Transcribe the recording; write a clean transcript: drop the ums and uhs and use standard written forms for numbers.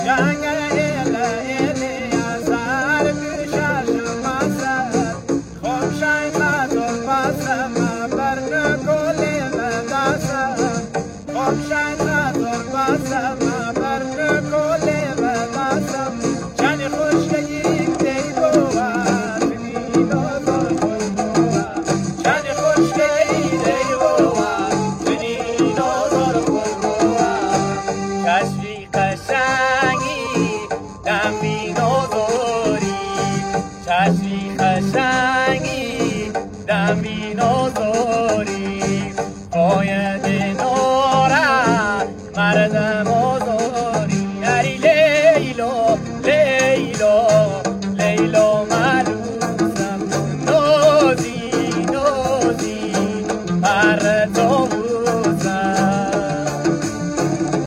جنگ ایل ایلی ازار بیشش ماسد خوب شای خاطر باسم برن کولی بداسم خوب شای خاطر باسم برن کولی بداسم جانی خوش گیریم دی بوا تنیدو دور بوا جانی خوش گیریم دی بوا تنیدو دور بوا کشی قشنگ